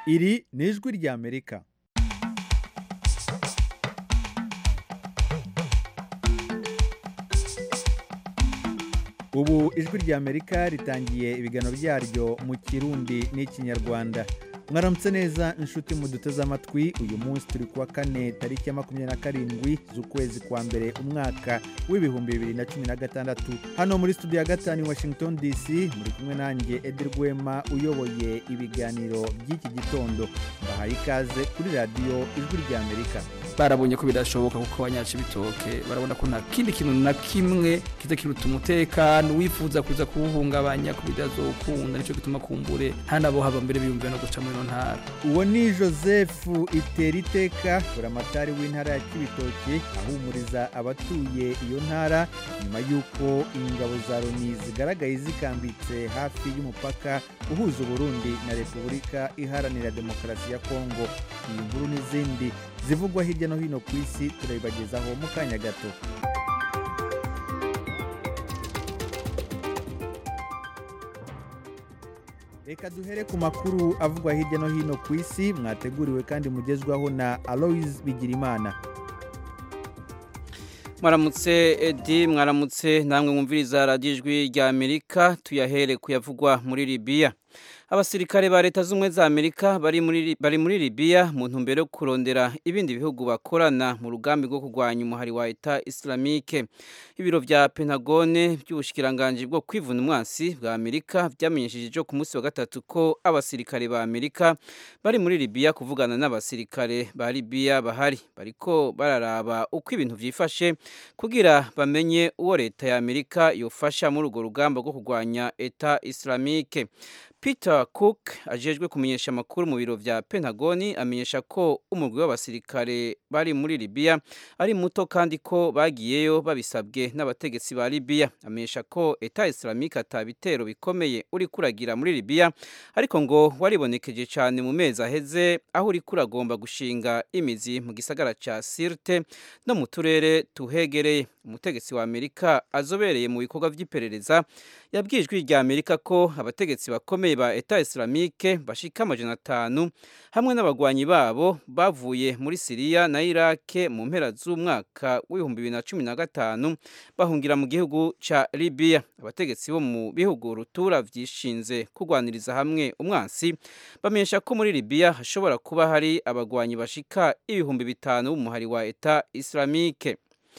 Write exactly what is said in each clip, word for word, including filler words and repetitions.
Iri ni ijwi ry'Amerika. Ubu ijwi ry'Amerika ritangiye ibiganiro byaryo mu Kirundi n'Ikinyarwanda. Mwaramutse neza inshuti muduteze amatwi. Uyu munsi turi kuwa kane tariki ya makumyabiri na karindwi z'ukwezi kwa mbere umwaka w'ibihumbi bibiri na cumi na gatandatu. Hano muri studio ya gatanu i Washington D C muri kumwe nanjye Edi Rwema uyoboye ibiganiro by'iki gitondo. Bahaye ikaze kuri radio ijwi ry'Amerika. Barabonye ko bidashoboka kuko abanyaci bitoke barabona ko nta kindi kintu na kimwe kiza kiruta umutekano wifuza kuza kuwuhungabanya ku bidazokunda, nico gituma kumbure hanabo haba mbere biyumvira no guca muri ntara. Uwo ni Joseph Iteriteka buramatari w'intara ya Kibitoke ahumuriza abatuye iyo ntara nyuma yuko ingabo za Loni zigaragaye zikambitse hafi y'umupaka uhuza Burundi na Repubulika Iharanira Demokarasi ya Kongo. Iyi nkuru n'izindi zivugwa hirya no hino ku isi turabibagezaho mu kanya gato. Reka duhere ku makuru avugwa hirya no hino ku isi mwateguriwe kandi mugezwaho na Aloys Bigirimana. Mwaramutse Edi, mwaramutse namwe mwumviriza radio ijwi ry'Amerika. Tuyahere kuyavugwa muri Libya. Abasirikare ba leta z'umwe za Amerika bari muri bari muri Libya mu ntumbero yo kurondera ibindi bihugu bakorana mu rugambi rwo kurwanya umuhari wa Eta Islamique. Ibiro vya Pentagone by'ubushikiranganje bwo kwivuna umwansi bwa Amerika byamenyesheje ku munsi wa gatatu ko abasirikare ba Amerika bari muri Libya kuvugana n'abasirikare ba Libya bahari bariko bararaba uko ibintu vyifashe kugira bamenye uwo leta ya Amerika yofasha muri urwo rugamba rwo kurwanya Eta Islamique. Peter Cook ajejwe kumenyesha makuru mu biro vya Pentagoni amenyesha ko umugwi w'abasirikare bari muri Libya ari muto kandi ko bagiyeyo babisabwe n'abategetsi ba Libya. Amenyesha ko Eta Islamique atabitero bikomeye uri kuragira muri Libya ariko ngo waribonekeje cyane mu mezi aheze aho uri kuragomba gushinga imizi mu gisagara ca Sirte no mu turere tuhegereye. Umutegetsi wa Amerika azobereye mu bikorwa vy'iperereza yabwijwe rya Amerika ko abategetsi bakomeye ba Eta Islamique bashika amajana atanu hamwe n'abagwanyi babo bavuye muri Syria na Iraq mu mpera z'umwaka w'ibihumbi bibiri na cumi na gatanu bahungira mu gihugu ca Libya. Abategetsi bo mu bihugu rutura vyishinze kugwaniriza hamwe umwansi bamenyesha ko muri Libya hashobora kuba hari abagwanyi bashika ibihumbi bitanu b'umuhari wa Eta Islamique.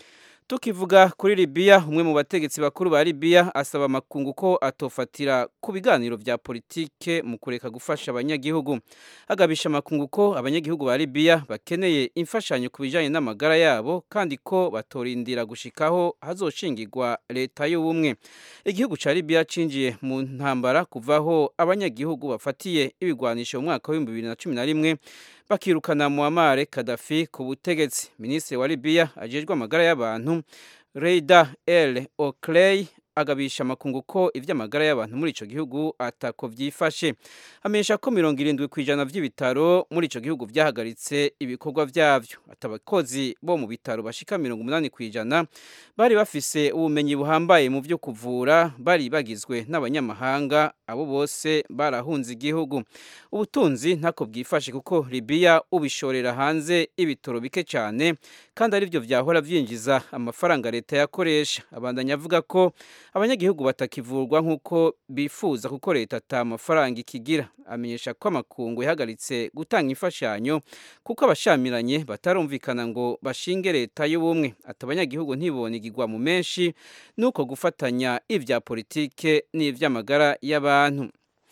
Tukivuga kuri Libya, umwe mu bategetsi bakuru ba Libya asaba makungu ko atofatira ku biganiro vya politike mu kureka gufasha abanyagihugu. Agabisha makungu ko abanyagihugu ba Libya bakeneye imfashanyo kubijanye n'amagara yabo kandi ko batorindira gushikaho hazoshingirwa leta y'ubumwe. Igihugu ca Libya cinjiye mu ntambara kuvaho abanyagihugu bafatiye ibigwanisho mu mwaka wa bibiri na cumi na rimwe bakirukana Muammar Gaddafi ku butegetsi. Minisitiri wa Libya ajejwe amagara y'abantu Reida El Okley agabisha makungu ko ivy'amagara y'abantu muri ico gihugu atako vyifashe. Amenyesha ko mirongo irindwi kw'ijana vy'ibitaro muri ico gihugu vyahagaritse ibikorwa vyavyo. Atabakozi bo mu bitaro bashika mirongo umunani kw'ijana bari bafise ubumenyi buhambaye mu vyo kuvura bari bagizwe n'abanyamahanga, abo bose barahunze igihugu. Ubutunzi ntako bwifashe kuko Libya ubishorera hanze ibitoro bike cyane kandi ari byo vyahora vyinjiza amafaranga leta yakoresha. Abandanya avuga ko abanyagihugu batakivurwa nkuko bifuza kuko leta ata mafaranga ikigira. Amenyesha ko amakungu yahagaritse gutanga imfashanyo kuko abashamiranye batarumvikana ngo bashinge leta y'ubumwe. Ati abanyagihugu ntibonigirwa mu menshi nuko gufatanya ivya politike n'ivy'amagara y'abantu.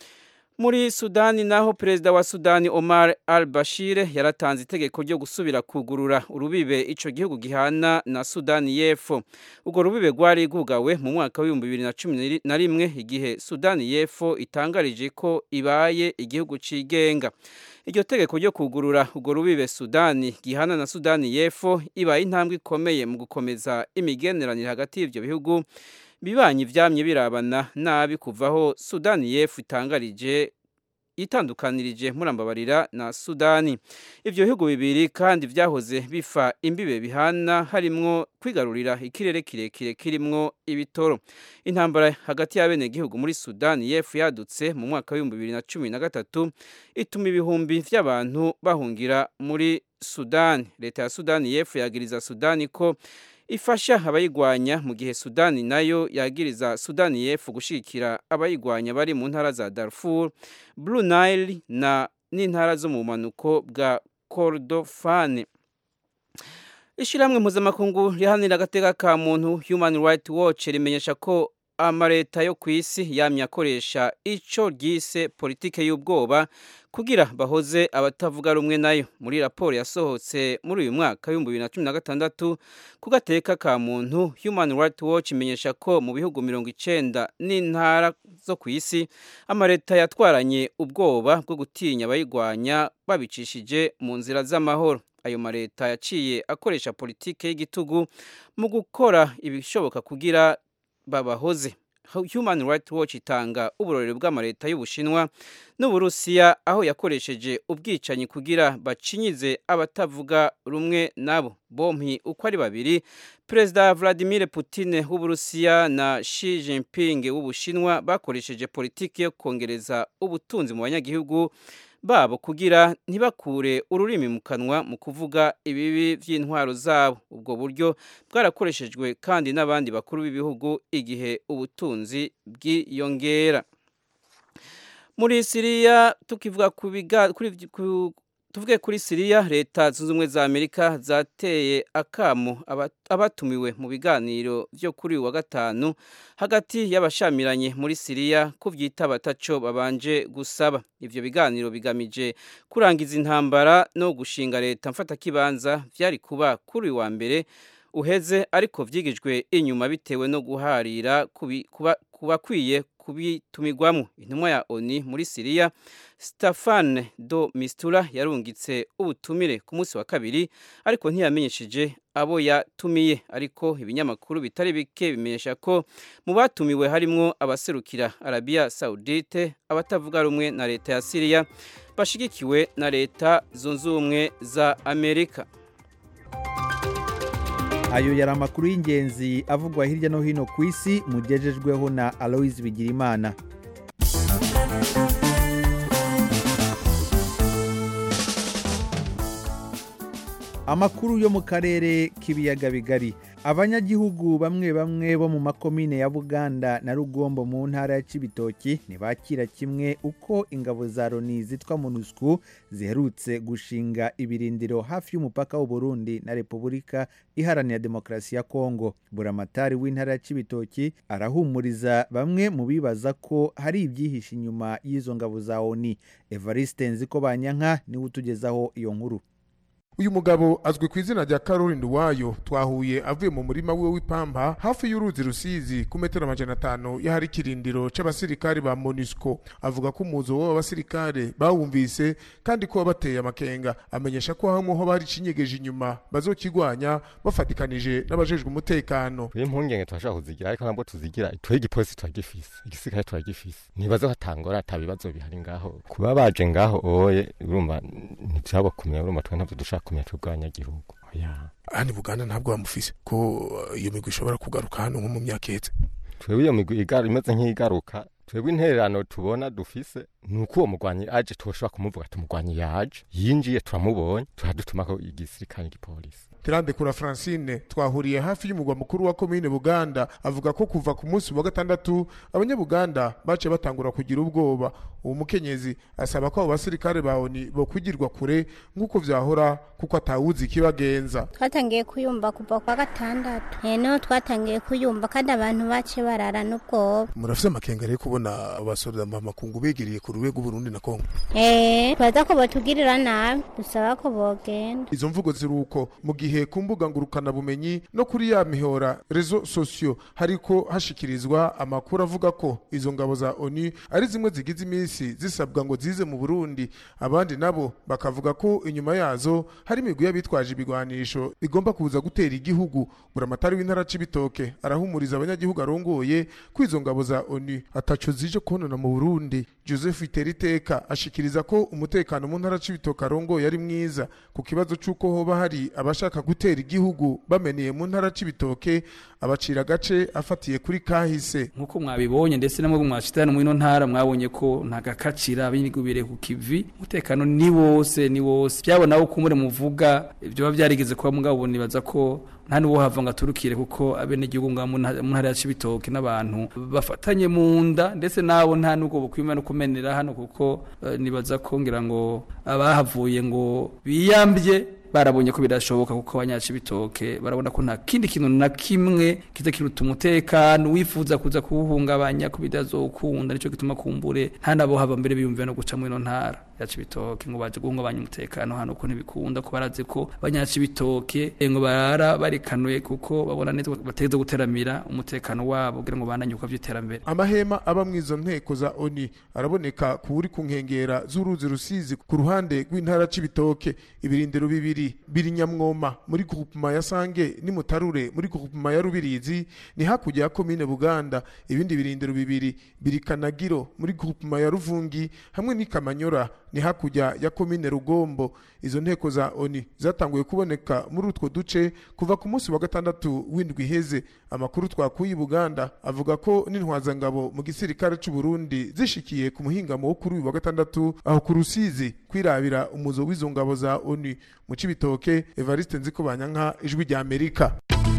Muri Sudani naho perezida wa Sudani Omar al-Bashir yaratanze itegeko ryo gusubira kugurura urubibe ico gihugu gihana na Sudani y'Epfo. Ugo rubibe rwari rwugawe mu mwaka w'ibihumbi bibiri na cumi na rimwe igihe Sudani y'Epfo itangarije ko ibaye igihugu cigenga. Iryo tegeko ryo kugurura ugo rubibe Sudani gihana na Sudani y'Epfo ibaye intambwe ikomeye mu gukomeza imigeneranire hagati y'ivyo bihugu bibanyi vyamye birabana nabi kuvaho Sudani y'Epfo itangarije itandukanirije murambabarira na Sudani. Ivyo bihugu bibiri kandi vyahoze bifa imbibe bihana harimwo kwigarurira ikirere kirekire kirimwo ibitoro. Intambara hagati y'abene gihugu muri Sudani y'Epfo yadutse mu mwaka wa bibiri na cumi na gatatu ituma ibihumbi vy'abantu bahungira muri Sudani. Leta ya Sudani y'Epfo yagiriza Sudani ko ifasha abayigwanya mu gihe Sudani nayo yagiriza Sudani y'Epfo gushikira abayigwanya bari mu ntara za Darfur, Blue Nile na n'intara zo mu manuko bwa Kordofan. Ishiramwe mpuzamakungu rihanira agateka ka muntu Human Rights Watch rimenyesha ko amareta yo kw'isi yamye akoresha ico ryise politike y'ubwoba kugira bahoze abatavuga rumwe nayo. Muri raporo yasohotse muri uyu mwaka wa bibiri na cumi na gatandatu ku gateka ka muntu, Human Rights Watch imenyesha ko mu bihugu mirongo icenda n'intara zo kw'isi amareta yatwaranye ubwoba bwo gutinya abayigwanya babicishije mu nzira z'amahoro. Ayo mareta yaciye akoresha politike y'igitugu mu gukora ibishoboka kugira babahoze. Human Rights Watch itanga uburorero bw'amareta y'Ubushinwa n'Uburusiya aho yakoresheje ubwicanyi kugira bacinyize abatavuga rumwe nabo. Bompi uko ari babiri, Perezida Vladimir Putin w'Uburusiya na Xi Jinping w'Ubushinwa bakoresheje politiki yo kongereza ubutunzi mu banyagihugu babo kugira ntibakure ururimi mu kanwa mu kuvuga ibibi vy'intwaro zabo. Ubwo buryo bwarakoreshejwe kandi n'abandi bakuru b'ibihugu igihe ubutunzi bwiyongera. Muri Syria tukivuga ku kuri ku tuvuge kuri Syria, leta zunze ubumwe za Amerika zateye akamo abatumiwe mu biganiro vyo kuri wa gatanu hagati y'abashamiranye muri Syria kuvyita bataco babanje gusaba. Ivyo biganiro bigamije kurangiza intambara no gushinga leta mfata kibanza vyari kuba kuri wa mbere uheze, ariko vyigijwe inyuma bitewe no guharira kuba kubakwiye kubitumigwamo. Intumwa ya O N U muri Syria Staffan de Mistura yarungitse ubutumire ku munsi wa kabiri, ariko ntiyamenyesheje abo yatumiye. Ariko ibinyamakuru bitari bike bimenyesha ko mu batumiwe harimwo abaserukira Arabia Saudite, abatavuga rumwe na leta ya Syria bashigikiwe na leta zunze ubumwe za Amerika. Ayo yari amakuru y'ingenzi avugwa hirya no hino ku isi mugejejweho na Aloise Bigirimana. Amakuru yo mu karere k'ibiyaga bigari. Abanyagihugu bamwe bamwe bo mu makomine ya Buganda na Rugombo mu ntara ya Cibitoki ntibakira kimwe uko ingabo za Loni zitwa MONUSCO ziherutse gushinga ibirindiro hafi y'umupaka w'u Burundi na Repubulika Iharanira Demokarasi ya Kongo. Buramatari w'intara ya Cibitoki arahumuriza bamwe mu bibaza ko hari ibyihishe inyuma y'izo ngabo za O N U. Evariste Nzikobanyanka niwe utugezaho iyo nkuru. Uyu mugabo azwi ku izina rya Caroline Wayo twahuye avuye mu murima wiwe w'ipampa hafi y'uruzi Rusizi ku metero amajana atanu y'ahari kirindiro c'abasirikare ba MONUSCO. Avuga ko umuzo w'abasirikare bawumvise kandi ko bateye amakenga. Amenyesha ko hamwe ho bari cinyegeje inyuma bazokigwanya bafatikanije n'abajejwe umutekano. Impungenge twashaka kuzigira ariko ntabwo tuzigira twe igipolisi twagifise igisirikare twagifise nibazo hatangora atabibazo bihari ngaho kuba baje ngaho oye urumva ntitabo kumenya urumva twe ntabwo dushaka kumenya tuganya gihugu. Ya ani Buganda ntabwo bamufise ko iyo migwi ishobora kugaruka hano nko mu myaka iheze. Twebwe iyo migwi igaru imeze nk'igaruka twebwe intererano tubona dufise nuko uwo mugwanyi aje toshobora kumuvuga tumugwanyi yaje yinjiye turamubonye tuhadutuma ko igisirikare n'igipolisi. Tirande kura Francine twahuriye hafi y'umugwa mukuru wa komine Buganda avuga ko kuva ku munsi wa gatandatu abanyabuganda bace batangura kugira ubwoba. Uwo mukenyezi asaba ko abasirikare baoni bo kugirwa kure nkuko vyahora kuko atawuzi kibagenza. Twatangiye kuyumba kuva kwa gatandatu eno twatangiye kuyumba kandi abantu bace barara n'ubwoba. Murafise amakengere kubona abasoda makungu begiriye ku ruwego Burundi na Kongo. Eh twaza ko batugirira nabi dusaba ko bogenda. Izo mvugo ziruko mu gihe ku mbuga ngurukana bumenyi no kuri ya mihora rezo sosio hariko hashikirizwa amakuru avuga ko izo ngabo za O N U ari zimwe zigize imisi zisabwa ngo zize mu Burundi. Abandi nabo bakavuga ko inyuma yazo hari imigwi y'abitwaje ibigwanisho igomba kuza gutera igihugu. Buramatari w'intara Cibitoke arahumuriza abanyagihugu arongoye ko izo ngabo za O N U ataco zije konona mu Burundi. Joseph bitera iteka ashikiriza ko umutekano mu ntara c'ibitoke arongoye ari mwiza ku kibazo c'uko hoba hari abashaka gutera igihugu bameneye mu ntara c'ibitoke abacira gace afatiye kuri kahise nkuko mwabibonye ndetse namwe mwashitana mu ino ntara mwabonye ko ntagakacira abinigubire ku kivi umutekano ni wose ni wose byabona uko muri muvuga ibyo bavyarigeze kuba mugabo nibaza ko nta nuwo hava ngo aturukire kuko abene igihugu nga mu ntara ya Cibitoke n'abantu bafatanye mu nda ndetse nabo nta nuko bukwima no kumenera hano kuko uh, nibaza ko ngira ngo abahavuye ngo biyambye barabonye ko birashoboka kuko abanyacibitoke barabona ko nta kindi kintu na kimwe kiza kiruta umutekano wifuza kuza kuwuhungabanya ko bidazokunda nico gituma kumbure nta nabo hava mbere biyumvira no guca mu ino ntara ya Cibitoke ngo baje guhungabanya umutekano hano ko ntibikunda ko baraze ko abanyacibitoke ngo barara barikanuye kuko babona neza bateze guteramira umutekano wabo kugira ngo bananyuka vy'iterambere. Amahema aba mwizo nteko za O N U araboneka kuri ku nkengera z'uruzi rusizi ku ruhande rw'intara Cibitoke ibirindiro bibiri biri Nyamwoma muri groupement ya Sange ni Mutarure muri groupement ya Rubirizi ni hakujya ya commune Buganda ibindi birindiro bibiri biri Kanagiro muri groupement ya Ruvungi hamwe ni Kamanyora ni hakujya ya commune Rugombo. Izo nteko za O N U zatanguye kuboneka muri utwo duce kuva ku munsi wa gatandatu w'indwi heze. Amakuru twakuye Buganda avuga ko n'intwazangabo mu gisirikare cy'u Burundi zishikiye ku muhingamo wo kuri wa gatandatu aho ku Rusizi kwirabira umuzo w'izo ngabo za O N U mu Cibitoke. Evariste Nzikobanyanka, Ijwi rya Amerika.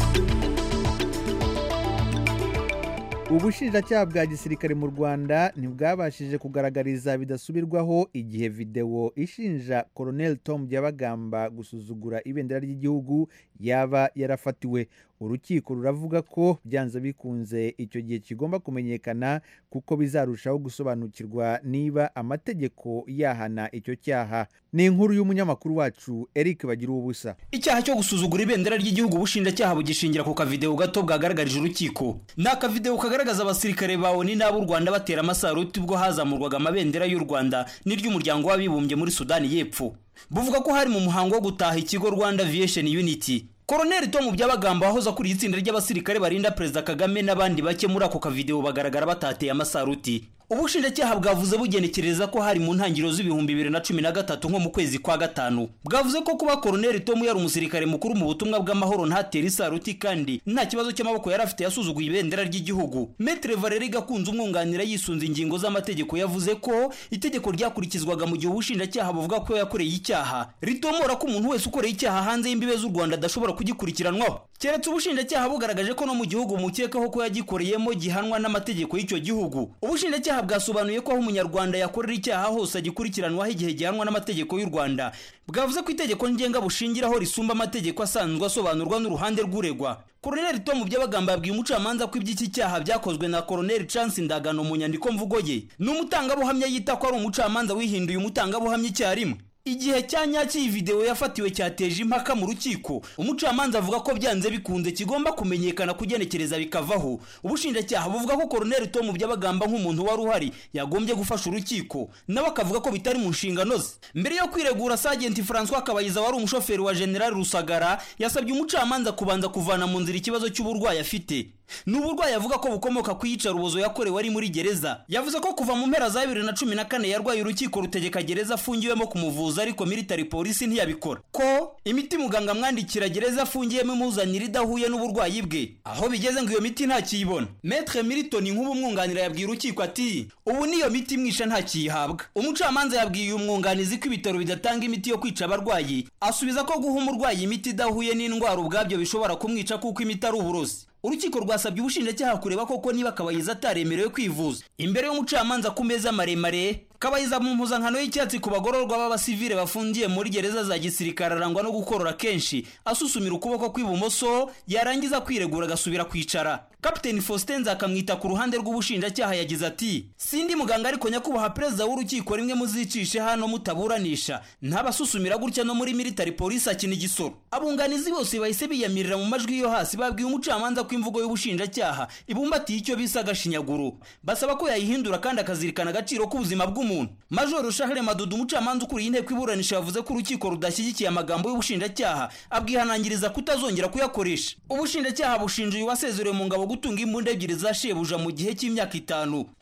Ubushinjacyaha bwa gisirikare mu Rwanda ntibwabashije kugaragariza bidasubirwaho igihe video ishinja Colonel Tom Byabagamba gusuzugura ibendera ry'igihugu yaba yarafatiwe. Urukiko ruravuga ko byanze bikunze icyo gihe kigomba kumenyekana kuko bizarushaho gusobanukirwa niba amategeko yahana icyo cyaha. Ni inkuru y'umunyamakuru wacu Eric Bagira ubusa. Icyaha cyo gusuzugura ibendera ry'igihugu ubushinjacyaha bugishingira ku kavideo gato bwagaragarije urukiko. Naka video kagaragaza abasirikare ba O N U n'ab'u Rwanda batera amasaruti ubwo hazamurwaga amabendera y'u Rwanda n'iry'umuryango w'abibumbye muri Sudani y'Epfo. Buvuga ko hari mu muhango wo gutaha ikigo Rwanda Aviation Unity. Colonel Tom Byabagamba wahoza kuri itsinda ry'abasirikare barinda Perezida Kagame n'abandi bake muri ako kavideo bagaragara batateye amasaruti. Ubushinjacyaha bwavuze bugenekereza ko hari mu ntangiriro z'ibihumbi bibiri na cumi na gatatu nko mu kwezi kwa gatanu. Bwavuze ko kuba Colonel Tom yari umusirikare mukuru mu butumwa bw'amahoro ntatera isaruti kandi nta kibazo cy'amaboko yari afite yasuzuguye ibendera ry'igihugu. Maître Valérie Gakunze umwunganira yisunze ingingo z'amategeko yavuze ko itegeko ryakurikizwaga mu gihe ubushinjacyaha buvuga ko yakoreye icyaha ritomora ko umuntu wese ukoreye icyaha hanze y'imbibe z'u Rwanda adashobora kugikurikiranwaho. Keretse ubushinjacyaha bugaragaje ko no mu gihugu mukekaho ko yagikoreyemo gihanwa n'amategeko y'icyo gihugu. Ubushinjacyaha bwasobanuye ko aho umunyarwanda yakorera icyaha hose agikurikiranwaho igihe gihanwa n'amategeko y'u Rwanda. Bwavuze ko itegeko ngenga bushingiraho risumba amategeko asanzwe asobanurwa n'uruhande rw'uregwa. Colonel Tom Byabagamba yabwiye umucamanza ko iby'iki cyaha byakozwe na Colonel Chance Ndagano mu nyandiko mvugo ye. N'umutangabuhamya yita ko ari umucamanza wihinduye umutangabuhamya icyarimwe. Igihe cyanyaki iyi video yafatiwe cyateje impaka mu rukiko. Umucamanza avuga ko byanze bikunze kigomba kumenyekana kugenekereza bikavaho. Ubushinjacyaha buvuga ko Colonel Tom Byabagamba nk'umuntu wari uhari yagombye gufasha urukiko nawe akavuga ko bitari mu nshingano ze. Mbere yo kwiregura Sergeant François Kabayiza wari umushoferi wa General Rusagara yasabye umucamanza kubanza kuvana mu nzira ikibazo cy'uburwayi afite. N'uburwayi avuga ko bukomoka kwiyica rubozo yakorewe ari muri gereza. Yavuze ko kuva mu mpera za bibiri na cumi na kane yarwaye urukiko rutegeka gereza afungiwemo kumuvuza ariko military police ntiyabikora. Ko imiti muganga mwandikira gereza afungiyemo imuzanira idahuye n'uburwayi bwe. Aho bigeze ngo iyo miti nta kiyibona. Maître Milton nk'ubu mwunganira yabwiye urukiko ati ubu niyo miti mwisha nta kiyihabwa. Umucamanza yabwiye umwunganizi ko ibitaro bidatanga imiti yo kwica abarwayi. Asubiza ko guha umurwayi imiti idahuye n'indwara ubwabyo bishobora kumwica kuko imiti ari uburozi. Urukiko rwasabye ubushinjacyaha kureba koko niba Kabayiza ataremerewe kwivuza. Imbere y'umucamanza ku meza maremare, Kabayiza mu mpuzankano y'icyatsi ku bagororwa b'abasivile bafungiye muri gereza za gisirikare arangwa no gukorora kenshi, asusumira ukuboko kw'ibumoso yarangiza kwiregura agasubira kwicara. Captain Faustin akamwita ku ruhande rw'ubushinjacyaha yagize ati sindi muganga ariko nyakubaha perezida w'urukiko rimwe muzicishe hano mutaburanisha ntabasusumira gutya no muri military police akina igisoro. Abunganizi bose bahise biyamirira mu majwi yo hasi babwiye umucamanza ko imvugo y'ubushinjacyaha ibumbatiye icyo bisa gashinyaguro. Basaba ko yayihindura kandi akazirikana agaciro k'ubuzima bw'umuntu. Major Charles Madudu umucamanza ukuriye inteko iburanisha yavuze ko urukiko rudashyigikiye amagambo y'ubushinjacyaha abwihanangiriza kutazongera kuyakoresha. Ubushinjacyaha bushinjuye wasezerewe mu ngabo gutunga imbunda ebyiri za shebuja mu gihe cy'imyaka itanu.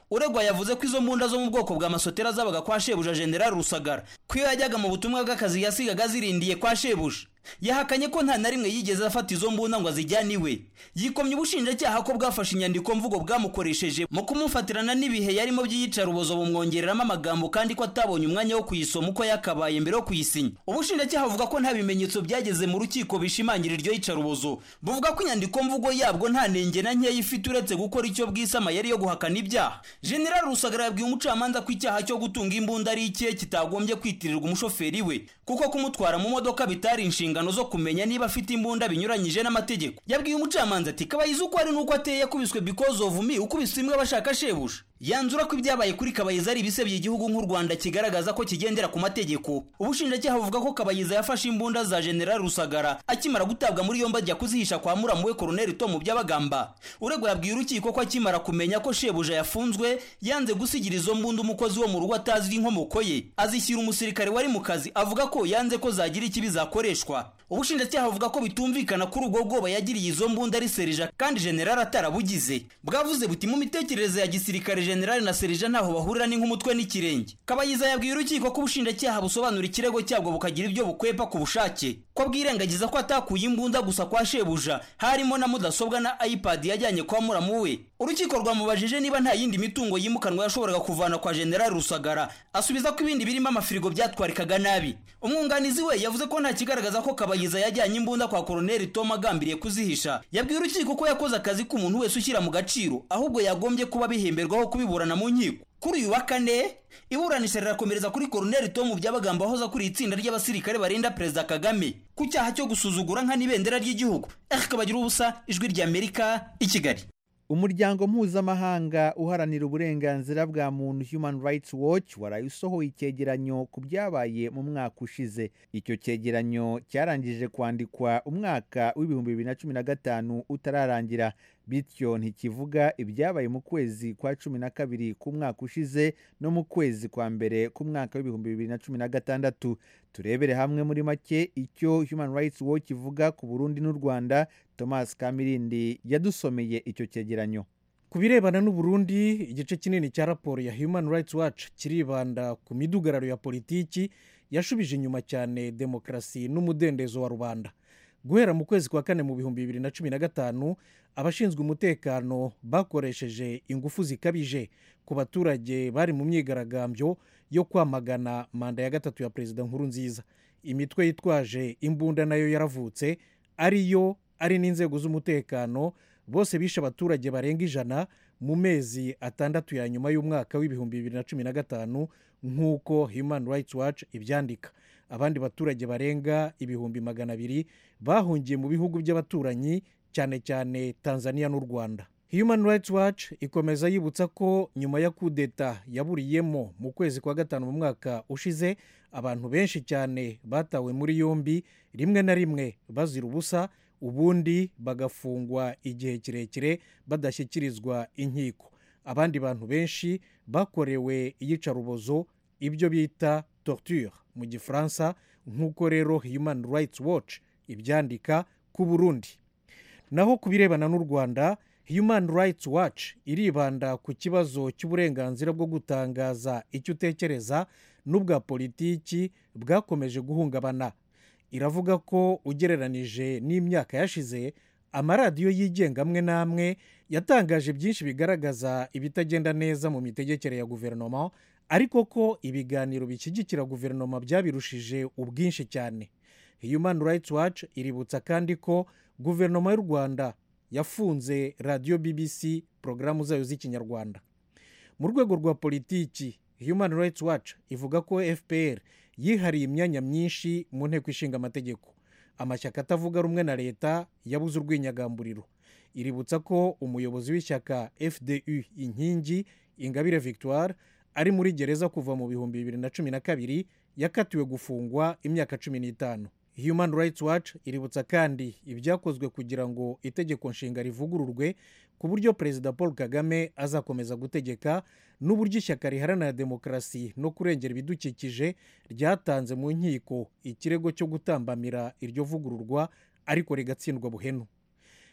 uregwa yavuze ko izo mbunda zo mu bwoko bwa masotera zabaga kwa shebuja General Rusagara ko iyo yajyaga mu butumwa bw'akazi yasigaga zirindiye kwa shebuja. Yahakanye ko nta na rimwe yigeze afata izo mbunda ngo azijyane iwe. Yikomye ubushinjacyaha ko bwafashe inyandiko mvugo bwamukoresheje mu kumufatirana n'ibihe yarimo by'iyicarubozo bumwongereramo amagambo kandi ko atabonye umwanya wo kuyisoma uko yakabaye mbere yo kuyisinya. Ubushinjacyaha buvuga ko nta bimenyetso byageze mu rukiko bishimangira iryo yicarubozo. Buvuga ko inyandiko mvugo yabwo nta nenge na nkeya ifite uretse gukora icyo bwisama yari yo guhakana ibyaha. General Rusagara yabwiye umucamanza ko icyaha cyo gutunga imbunda ari icye kitagombye kwitirirwa umushoferi we kuko kumutwara mu modoka bitari inshinga zo kumenya niba afite imbunda binyuranyije n'amategeko. Yabwiye umucamanza ati Kabayiza uko ari nuko ateye yakubiswe because of me ukubise imwe abashaka shebuja. Yanzura ko ibyabaye kuri Kabayiza ari ibisebye igihugu nk'u Rwanda kigaragaza ko kigendera ku mategeko. Ubushinjacyaha buvuga ko Kabayiza yafashe imbunda za General Rusagara akimara gutabwa muri yombi ajya kuzihisha kwa muramu we Colonel Tom Byabagamba. Uregwa yabwiye urukiko ko akimara kumenya ko shebuja yafunzwe yanze gusigira izo mbunda umukozi wo mu rugo atazi inkomoko ye, azishyira umusirikare wari mu kazi avuga ko yanze ko zagira ikibi zakoreshwa. Ubushinjacyaha buvuga ko bitumvikana kuri ubwo bwoba yagiriye izo mbunda ari Serija kandi General atarabugize. Bwavuze buti mu mitekerereze ya gisirikare General na Serija ntaho bahurira n'ink'umutwe n'ikirenge. Kabayiza yabwiye urukiko ko ubushinjacyaha busobanura ikirego cyabwo bukagira ibyo bukwepa ku bushake, ko bwirengagiza ko atakuye imbunda gusa kwa shebuja harimo na mudasobwa na iPad yajyanye kwa muramu we. Urukiko rwamubajije niba nta yindi mitungo yimukanwa yashoboraga kuvana kwa General Rusagara, asubiza ko ibindi birimo amafirigo byatwarikaga nabi. Umwunganizi we yavuze ko nta kigaragaza ko Kabayiza yajyanye imbunda kwa Colonel Tom agambiriye kuzihisha. Yabwiye urukiko ko yakoze akazi k'umuntu wese ushyira mu gaciro ahubwo yagombye kuba bihemberwaho kubiburana mu nkiko. Kuri uyu wa kane iburanisha rirakomereza kuri Colonel Tom Byabagamba ahoza kuri itsinda ry'abasirikare barinda Perezida Kagame ku cyaha cyo gusuzugura nka n'ibendera ry'igihugu. Eric Bagira ubusa, Ijwi ry'Amerika, i Kigali. Umuryango mpuzamahanga uharanira uburenganzira bwa muntu Human Rights Watch waraye usohoye icyegeranyo ku byabaye mu mwaka ushize. Icyo cyegeranyo cyarangije kwandikwa umwaka w'ibihumbi bibiri na cumi na gatanu utararangira, bityo ntikivuga ibyabaye mu kwezi kwa cumi na kabiri k'umwaka ushize no mu kwezi kwa mbere k'umwaka w'ibihumbi bibiri na cumi na gatandatu. Turebere hamwe muri make icyo Human Rights Watch ivuga ku Burundi n'u Rwanda. Thomas Kamirindi yadusomeye icyo cyegeranyo. Ku birebana n'u Burundi, igice kinini cya raporo ya Human Rights Watch kiribanda ku midugararo ya politiki yashubije inyuma cyane demokarasi n'umudendezo wa rubanda. Guhera mu kwezi kwa kane mu bihumbi bibiri na cumi na gatanu, abashinzwe umutekano bakoresheje ingufu zikabije ku baturage bari mu myigaragambyo yo kwamagana manda ya gatatu ya Perezida Nkurunziza. Imitwe yitwaje imbunda nayo yaravutse, ariyo ari n'inzego z'umutekano, bose bishe abaturage barenga ijana mu mezi atandatu ya nyuma y'umwaka w'ibihumbi bibiri na cumi na gatanu nk'uko Human Rights Watch ibyandika. Abandi baturage barenga ibihumbi magana abiri bahungiye mu bihugu by'abaturanyi, cyane cyane Tanzania n'u Rwanda. Human Rights Watch ikomeza yibutsa ko nyuma ya kudeta yaburiyemo mu kwezi kwa gatanu mu mwaka ushize, abantu benshi cyane batawe muri yombi, rimwe na rimwe bazira ubusa, ubundi bagafungwa igihe kirekire badashyikirizwa inkiko. Abandi bantu benshi bakorewe iyicarubozo, ibyo bita torture mu Gifaransa, nk'uko rero Human Rights Watch ibyandika ku Burundi. Naho ku birebana n'u Rwanda, Human Rights Watch iribanda ku kibazo cy'uburenganzira bwo gutangaza icyo utekereza n'ubwa politiki bwakomeje guhungabana. Iravuga ko ugereranije n'imyaka yashize, amaradiyo yigenga amwe n'amwe yatangaje byinshi bigaragaza ibitagenda neza mu mitegekere ya guverinoma, ariko ko ibiganiro bishyigikira guverinoma byabirushije ubwinshi cyane. Human Rights Watch iributsa kandi ko guverinoma y'u Rwanda yafunze radiyo B B C porogaramu zayo z'ikinyarwanda. Mu rwego rwa politiki, Human Rights Watch ivuga ko F P R yihariye imyanya myinshi mu nteko ishinga amategeko. Amashyaka atavuga rumwe na leta yabuze urwinyagamburiro. Iributsa ko umuyobozi w'ishyaka F D U inkingi Ingabire Victoire ari muri gereza kuva mu bihumbi bibiri na cumi na kabiri, yakatiwe gufungwa imyaka cumi n'itanu. Human Rights Watch iributsa kandi ibyakozwe kugira ngo itegeko nshinga rivugururwe ku buryo Perezida Paul Kagame azakomeza gutegeka, n'uburyo ishyaka riharanira demokarasi no kurengera ibidukikije ryatanze mu nkiko ikirego cyo gutambamira iryo vugururwa ariko rigatsindwa buhenu.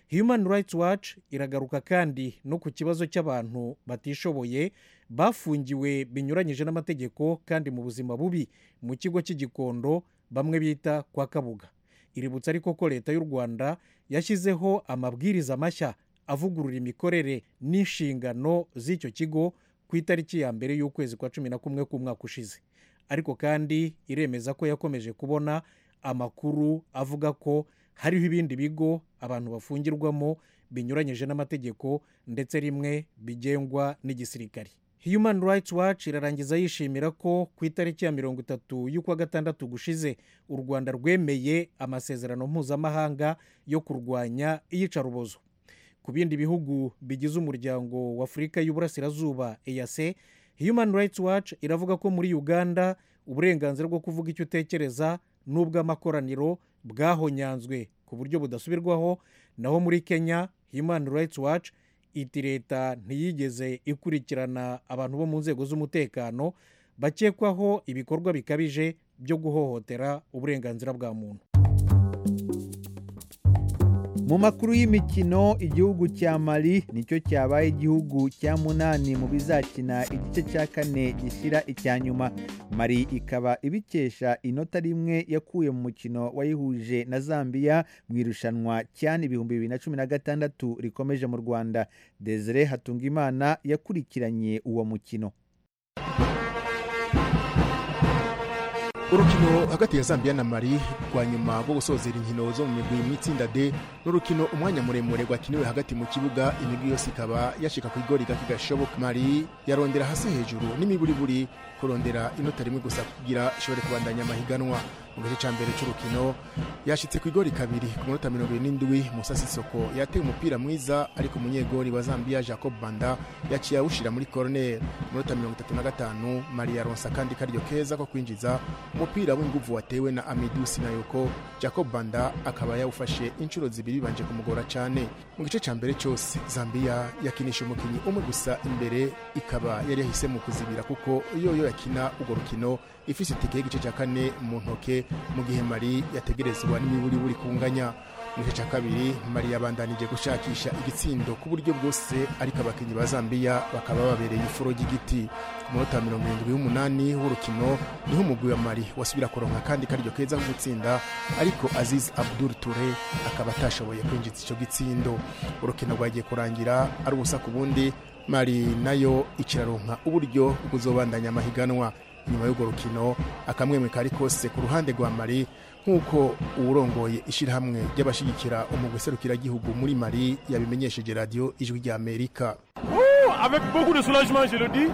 Human Rights Watch iragaruka kandi no ku kibazo cy'abantu batishoboye bafungiwe binyuranyije n'amategeko kandi mu buzima bubi mu kigo cy'igikondo bamwe bita kwa Kabuga. Iributsa ariko ko leta y'u Rwanda yashyizeho amabwiriza mashya avugurura imikorere n'inshingano z'icyo kigo ku itariki ya mbere y'ukwezi kwa cumi na kumwe k'umwaka ushize. Ariko kandi iremeza ko yakomeje kubona amakuru avuga ko hariho ibindi bigo abantu bafungirwamo binyuranyije n'amategeko ndetse rimwe bigengwa n'igisirikari. Human Rights Watch irarangiza yishimira ko ku itariki ya mirongo itatu y'ukwa gatandatu gushize u Rwanda rwemeye amasezerano mpuzamahanga yo kurwanya iyicarubozo. Ku bindi bihugu bigize umuryango w'Afurika y'Uburasirazuba E A C, Human Rights Watch iravuga ko muri Uganda uburenganzira bwo kuvuga icyo utekereza n'ubw'amakoraniro bwahonyanzwe ku buryo budasubirwaho, naho muri Kenya Human Rights Watch iti leta ntiyigeze ikurikirana abantu bo mu nzego z'umutekano bakekwaho ibikorwa bikabije byo guhohotera uburenganzira bwa muntu. Mu makuru y'imikino, igihugu cya Mali nicyo cyabaye igihugu cya munani mu bizakina igice cya kane gishyira icya nyuma. Mali ikaba ibikesha inota rimwe yakuye mu mukino wayihuje na Zambia mu irushanwa cyane ibihumbi bibiri na cumi na gatandatu rikomeje mu Rwanda. Desire Hatungimana yakurikiranye uwo mukino. Urukino hagati ya Zambia na Mali rwa nyuma rwo gusozera inkino zo mu migwi y'itsinda D n'urukino umwanya muremure rwakiniwe hagati mu kibuga, imigwi yose ikaba yashika ku igori gake gashoboka. Mali yarondera hasi hejuru n'imiburiburi kurondera inota rimwe gusa kugira ishobore kubandanya amahiganwa. Mu gice cya mbere cy'urukino yashitse ku igori kabiri ku minota mirongo irindwi. Musa Sissoko yateye umupira mwiza ariko umunyegori wa Zambia Jacob Banda yaciye awushira muri corner. Mu minota mirongo itatu na gatanu Mali yaronsa kandi karyo keza ko kwinjiza umupira w'inguvu watewe na Amidou Sinayoko. Jacob Banda akaba yawufashe inshuro zibiri banje kumugora cyane. Mu gice cya mbere cyose Zambia yakinisha umukinyi umwe gusa imbere, ikaba yari yahisemo kuzibira kuko iyo yo yakina urwo rukino ifise itike y'igice cya kane mu ntoke, mu gihe Mali yategerezwa n'imiburi buri kunganya. Mu gice cya kabiri Mali yabandanije gushakisha igitsindo ku buryo bwose, ariko abakinyi ba Zambia bakaba babereye ifuro ry'igiti. Ku munota mirongo irindwi n'umunani w'urukino niho umugwi wa Mali wasubira kuronka kandi karyo keza ko gutsinda, ariko Aziz Abdul Touré akaba atashoboye kwinjiza icyo gitsindo. Urukino rwagiye kurangira ari ubusa ku bundi, Mali nayo ikiraronka uburyo buzobandanya amahiganwa. Nyuma y'urwo rukino akamwemwe kari kose ku ruhande rwa Mali, nk'uko uwurongoye ishyirahamwe ry'abashigikira umugwi serukiragihugu muri Mali yabimenyesheje radio Ijwi rya Amerika. Avec beaucoup de soulagement, je le dis.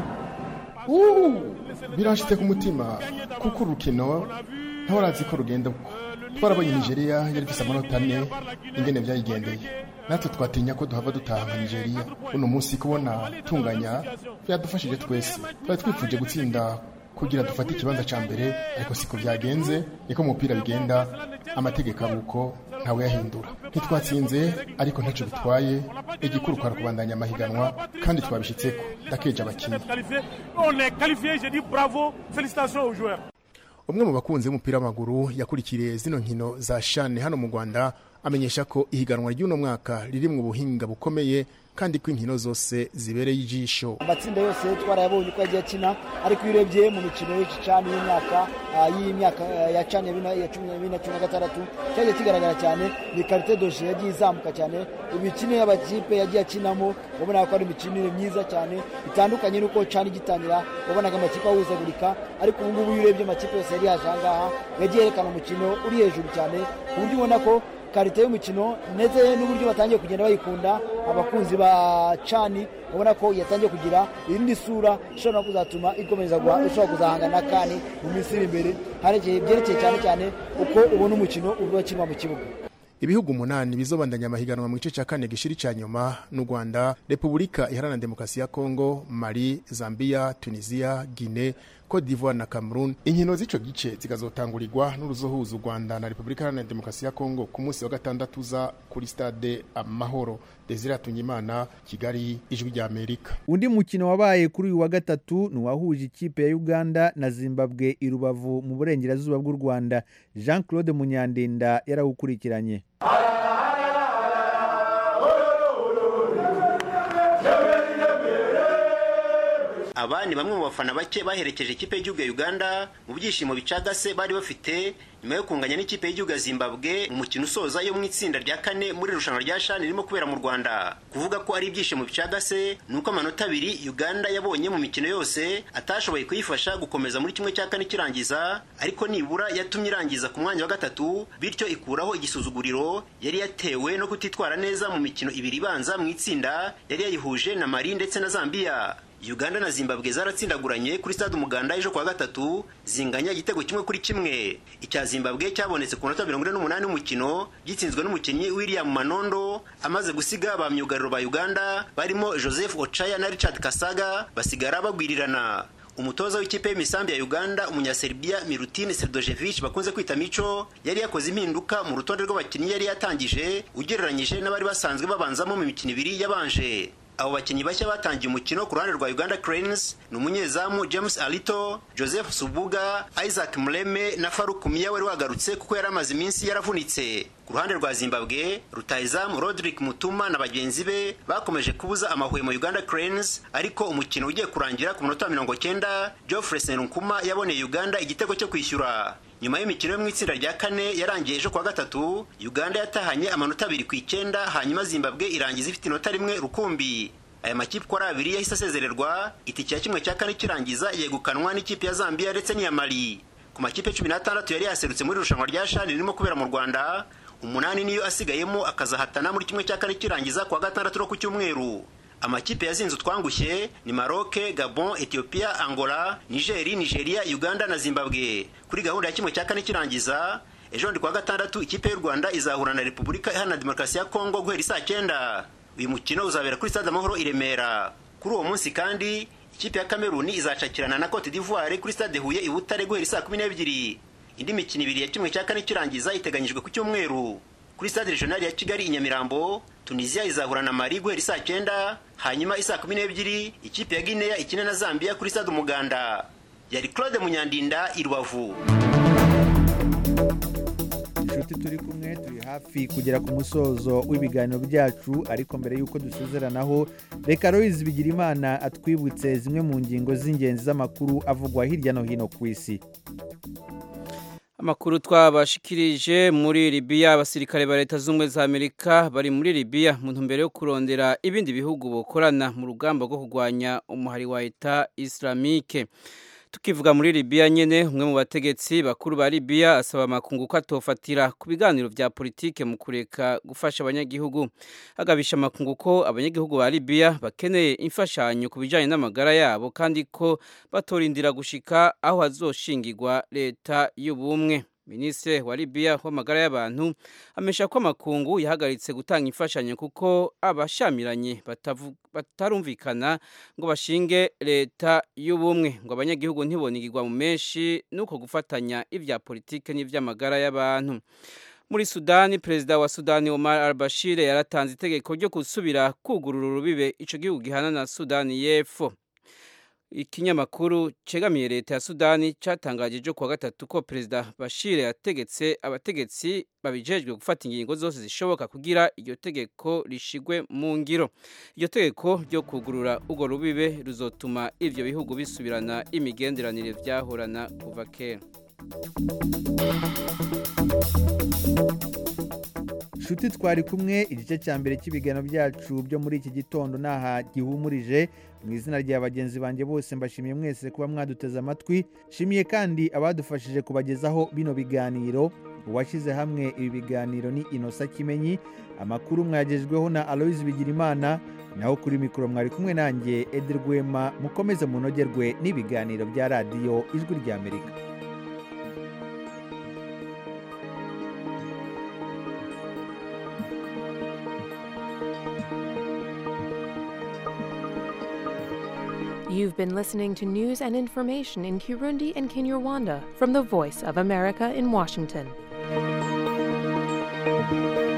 Birashitse ku mutima kuko urukino ntabarazi ko rugenda uko. Twarabonye Nigeria yari ifise amanota ane, ingene vyayigendeye. Natwe twatinya ko duhava dutaha Nigeria. Uno munsi kubona tunganya byadufashije twese. Twari twifuje gutsinda kugira dufate ikibanza ca mbere, ariko siko vyagenze. Niko umupira bigenda, amategeko aruko ntawe yahindura. Ntitwatsinze ariko ntaco bitwaye, igikuru kwa kubandanya amahiganwa kandi twabishitseko. Ndakeje abakinyi. On est qualifié, je dis bravo, félicitations aux joueurs. Umwe mu bakunzi b'umupira w'amaguru yakurikiye zino nkino za CHAN hano mu Rwanda amenyesha ko ihiganwa ry'uno mwaka riri mu buhinga bukomeye kandi ko inkino zose zibereye ijisho. Amatsinda yose twarayabonye uko yagiye akina, ariko iyo urebye mu mikino y'iki CHAN y'imyaka y'imyaka ya CHAN ya cumi na gatandatu cyagiye kigaragara cyane ni qualité de jeu yagiye izamuka cyane. Imikino y'abakipe yagiye akinamo ubona ko ari imikino myiza cyane itandukanye nuko CHAN igitangira wabonaga amakipe ahuzagurika, ariko ubu ngubu iyo urebye amakipe yose yari yaje ahangaha yagiye yerekana umukino uri hejuru cyane ku buryo ubona ko karite y'umukino ndetse n'uburyo batangiye kugenda bayikunda abakunzi ba CHAN ubona ko yatangiye kugira indi sura ishobora kuzatuma ikomeza ishobora kuzahangana kandi mu minsi iri imbere, harekeye byerekeye cyane cyane uko ubona umukino uba kimwa mu kibuga. Ibihugu umunani bizobandanya amahiganwa mu gice cya kane gishiri cya nyuma n'u Rwanda, Repubulika Iharanira Demokarasi ya Kongo, Mali, Zambia, Tunisia, Guinea, Cote d'Ivoire na Cameroon. Inkino z'ico gice zigazotangurirwa n'uruzohuza u Rwanda na Repubulika Iharanira Demokarasi ya Kongo ku munsi wa gatandatu za kuri stade Amahoro. Desire Hatungimana, Kigali, Ijwi rya Amerika. Undi mukino wabaye kuri uyu wa gatatu ni wahuje ikipe ya Uganda na Zimbabwe i Rubavu mu burengerazuba bw'u Rwanda. Jean Claude Munyandinda yarawukurikiranye. aba ni bamwe mu bafana bake baherekeje ikipe y'igihugu ya Uganda mu byishimo bicagase bari bafite nyuma yo kunganya n'ikipe y'igihugu ya Zimbabwe mu mukino usoza yo mu itsinda rya kane muri irushanwa rya CHAN ririmo kubera mu Rwanda. Kuvuga ko ari ibyishimo bicagase nuko amanota abiri Uganda yabonye mu mikino yose atashoboye kuyifasha gukomeza muri kimwe cya kane kirangiza, ariko nibura yatumye irangiza ku mwanya wa gatatu, bityo ikuraho igisuzuguriro yari yatewe no kutitwara neza mu mikino ibiri ibanza mu itsinda yari yayihuje na Mali ndetse na Zambia. Uganda na Zimbabwe zaratsindaguranye kuri stade Umuganda ejo kwa gatatu zinganya igitego kimwe kuri kimwe. Icya Zimbabwe cyabonetse ku minota mirongo ine n'umunani y'umukino gitsinzwe n'umukinnyi William Manondo amaze gusiga ba myugariro ba Uganda barimo Joseph Ochaya na Richard Kasaga basigara bagwirirana. Umutoza w'ikipe y'imisambi ya Uganda umunyaserbia Milutin Sredojevic bakunze kwita Micho yari yakoze impinduka mu rutonde rw'abakinnyi yari yatangije ugereranyije n'abari basanzwe babanzamo mu mikino ibiri yabanje. Abo bakinnyi bashya batangiye umukino ku ruhande rwa Uganda Cranes ni umunyezamu James Alito, Joseph Subuga, Isaac Mleme na Faruk Mia wari wagarutse kuko yari amaze iminsi yaravunitse. Ku ruhande rwa Zimbabwe, rutahizamu Rodrick Mutuma na bagenzi be bakomeje kubuza amahwemo Uganda Cranes, ariko umukino ugiye kurangira ku minota mirongo cyenda Geoffrey Serunkuma yaboneye Uganda igitego cyo kwishyura. Nyuma y'imikino yo mu itsinda rya kane yarangiye ejo kwa gatatu, Uganda yatahanye amanota abiri ku icyenda, hanyuma Zimbabwe irangiza ifite inota rimwe rukumbi. Aya makipe kwa abiri yahise asezererwa, itike ya kimwe cya kane kirangiza yegukanwa n'ikipe ya Zambia ndetse n'iya Mali. Ku makipe cumi n'atandatu yari yaserutse muri irushanwa rya CHAN ririmo kubera mu Rwanda, umunani niyo asigayemo akazahatana muri kimwe cya kane kirangiza kwa gatandatu no ku cyumweru. Amakipe yazinze utwangushye ni Maroc, Gabon, Ethiopia, Angola, Niger, Nigeria, Uganda na Zimbabwe. Kuri gahunda ya kimwe cya kane kirangiza, ejo ndi kwa gatandatu ikipe y'u Rwanda izahura na Repubulika Iharanira Demokarasi ya Kongo guhera saa cyenda. Uyu mukino uzabera kuri Stade Amahoro i Remera. Kuri uwo munsi kandi ikipe ya Cameroon izacakirana na Cote d'Ivoire kuri Stade Huye i Butare guhera saa kumi n'ebyiri. Indi mikino ibiri ya kimwe cya kane kirangiza iteganyijwe ku cyumweru. Kuri Stade Regional ya Kigali i Nyamirambo, Tunisia izahura na Mali guhera saa cyenda, hanyuma isaa kumi n'ebyiri ikipe ya Guinea ikina na Zambia kuri Stade Umuganda. Yari Claude Munyandinda i Rubavu. Inshuti turi kumwe turi hafi kugera ku musozo w'ibiganiro byacu, ariko mbere y'uko dusezeranaho reka Loise Bigirimana atwibutse zimwe mu ngingo z'ingenzi z'amakuru avugwa hirya no hino ku isi. Amakuru twabashikirije muri Libya, abasirikare ba leta z'umwe za Amerika bari muri Libya mu ntumbero yo kurondera ibindi bihugu bokorana mu rugamba rwo kurwanya umuhari wa Eta Islamique. Tukivuga muri Libya nyene, umwe mu bategetsi bakuru ba Libya asaba makungu ko atofatira ku biganiro vya politike mu kureka gufasha abanyagihugu. Agabisha makungu ko abanyagihugu ba Libya bakeneye imfashanyo ku bijanye n'amagara yabo, kandi ko batorindira gushika aho hazoshingirwa leta y'ubumwe. Ministre wa Libya w'amagara y'abantu amesha ko makungu yahagaritse gutanga imfashanyo kuko abashamiranye batarumvikana ngo bashinge leta y'ubumwe, ngo abanyagihugu ntibonigirwa mu menshi nuko gufatanya ivya politike n'ivy'amagara y'abantu. Muri Sudani, perezida wa Sudani Omar al-Bashir yaratanze itegeko ryo gusubira kugurura urubibe ico gihugu gihana na Sudani y'Epfo. Ikinyamakuru cegamiye leta ya Sudani cyatangaje ejo kuwa gatatu ko perezida Bashir yategetse abategetsi babijejwe gufata ingingo zose zishoboka kugira iryo tegeko rishigwe mu ngiro. Iryo tegeko ryo kugurura ugo rubibe ruzotuma ivyo bihugu bisubirana imigenderanire vyahorana kuva kera. Shuti twari kumwe, igice cya mbere cy'ibigano byacu byo muri iki gitondo naha gihumurije. Mu izina rya bagenzi banjye bose mbashimiye mwese kuba mwaduteze amatwi. Shimiye kandi abadufashije kubagezaho bino biganiro. Uwashyize hamwe ibi biganiro ni Innocent Kimenyi. Amakuru mwagejweho na Aloise Bigirimana. Naho kuri mikoro mwari kumwe nanjye Eder Rwema. Mukomeze munogerwe n'ibiganiro bya radiyo Ijwi rya Amerika. You've been listening to news and information in Kirundi and Kinyarwanda from the Voice of America in Washington.